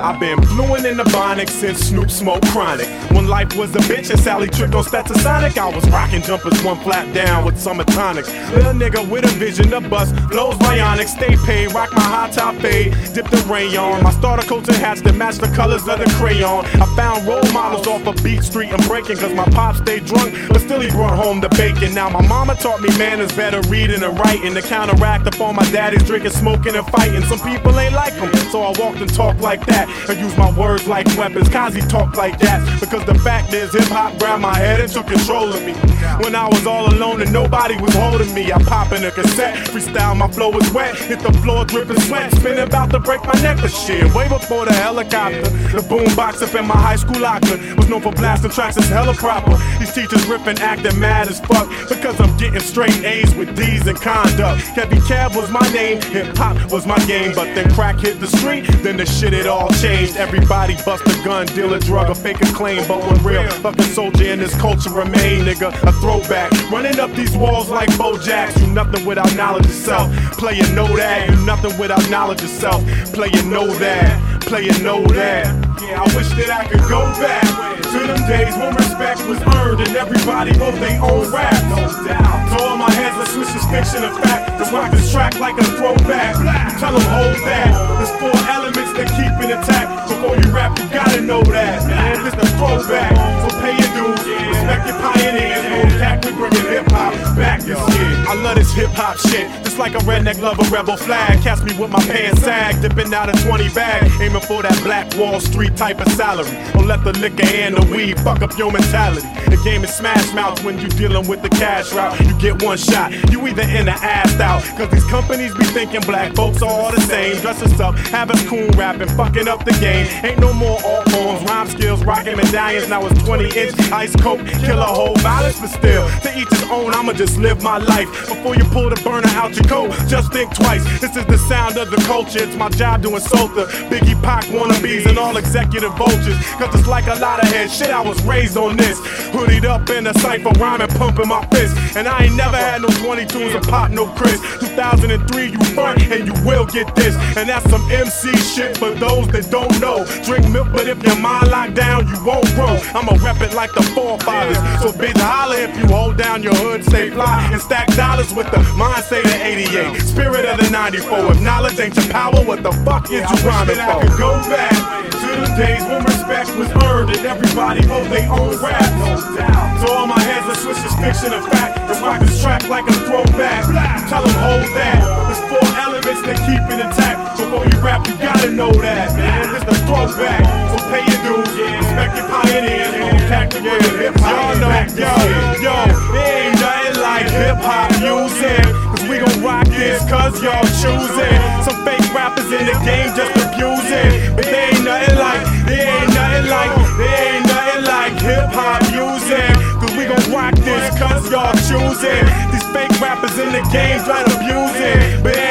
I've been fluent in the Bonic since Snoop smoked chronic. When life was a bitch and Sally tripped on Stetsasonic, I was rocking jumpers one flap down with summer tonics. Little nigga with a vision to bust, flows bionic, stay paid, rock my high top fade, dipped in rayon. My starter coats and hats that match the colors of the crayon. I found role models off of Beat Street and breaking, cause my pop stayed drunk, but still he brought home the bacon. Now my mama taught me manners, better reading and writing, to counteract up on my daddy's drinking, smoking and fighting. Some people ain't like him, so I walked and talked like that, and use my words like weapons. Kazi talked like that, because the fact is hip-hop grabbed my head and took control of me. When I was all alone and nobody was holding me, I pop in a cassette, freestyle, my flow was wet, hit the floor dripping sweat, spinning about to break my neck, but shit, way before the helicopter. The boombox up in my high school locker was known for blasting tracks as hella proper. These teachers ripping, acting mad as fuck, because I'm getting straight A's with D's and conduct. Kevy Cab was my name, hip-hop was my game, but then crack hit the street, then the shit it all changed. Everybody bust a gun, deal a drug, or fake a claim, but one real fucking soldier in this culture remain, nigga, a throwback. Running up these walls like Bojacks, you nothing without knowledge of self. Player know that, you nothing without knowledge of self. Player know that, player know that. Yeah, I wish that I could go back to them days when respect was earned and everybody wrote their own rap. No doubt. To all my heads, I switch this fiction and fact. Let's rock this track like a throwback. Tell them hold that. There's 4 elements that keep it intact. Before you rap, you gotta know that. Man, this the throwback. So pay your dues, respect your pioneers. No cat, we bringing hip hop back this year. I love this hip hop shit, just like a redneck love a rebel flag. Catch me with my pants sag, dipping out a 20 bag, aiming for that Black Wall Street type of salary. Don't let the liquor and the weed fuck up your mentality. The game is smash mouth when you dealing with the cash route. You get one shot, you either in or assed out. Cause these companies be thinking black folks are all the same. Dress us up, have us coon rapping, fucking up the game. Ain't no more art forms, rhyme skills, rocking medallions. Now it's 20-inch ice coke, kill a whole violence, but still, to each his own, I'ma just live my life. Before you pull the burner out your coat, just think twice. This is the sound of the culture, it's my job to insult the Biggie, Pac, wannabes, and all executive vultures. Cause it's like a lot of head shit, I was raised on this. Hoodied up in a cypher, rhyming, pumping my fist. And I ain't never had no 22s or pop, no Chris. 2003, you front and you will get this. And that's some MC shit for those that don't know. Drink milk, but if your mind locked down, you won't grow. I'ma rep it like the forefathers. So bitch, holla if you hold down your hood, stay fly, and stack dollars with the mindset of 88. Spirit of the 94. If knowledge ain't your power, what the fuck is you rhyming for? I could go back to the days when respect was earned and everybody wrote their own rap. No doubt. So all my heads, I switch this fiction and fact. Let's rock this track like a throwback. Tell them hold that. There's 4 elements that keep it intact. Before you rap, you gotta know that, man. It's the throwback. So pay your dues, respect your pioneers. Hip hop, yo, there ain't nothing like hip hop music. Cause we gon' rock this cause y'all choosing. Some fake rappers in the game just abusing. But there ain't nothing like hip hop music. Cause we gon' rock this cause y'all choosing. These fake rappers in the game try to abuse it. But